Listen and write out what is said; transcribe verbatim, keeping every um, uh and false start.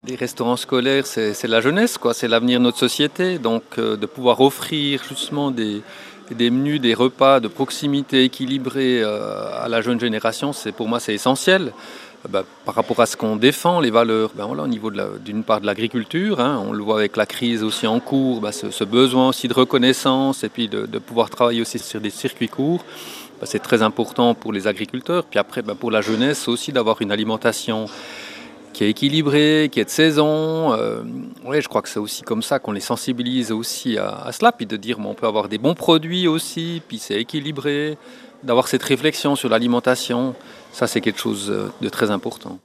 Les restaurants scolaires, c'est c'est la jeunesse, quoi, c'est l'avenir de notre société. Donc, euh, de pouvoir offrir justement des, des menus, des repas de proximité équilibrés euh, à la jeune génération, c'est pour moi c'est essentiel. Euh, bah, par rapport à ce qu'on défend, les valeurs, ben voilà, au niveau de la- d'une part de l'agriculture, hein, on le voit avec la crise aussi en cours, bah, ce, ce besoin aussi de reconnaissance et puis de, de pouvoir travailler aussi sur des circuits courts, bah, c'est très important pour les agriculteurs. Puis après, bah, pour la jeunesse aussi d'avoir une alimentation qui est équilibré, qui est de saison. Euh, ouais, je crois que c'est aussi comme ça qu'on les sensibilise aussi à, à cela, puis de dire bon, on peut avoir des bons produits aussi, puis c'est équilibré, d'avoir cette réflexion sur l'alimentation, ça c'est quelque chose de très important.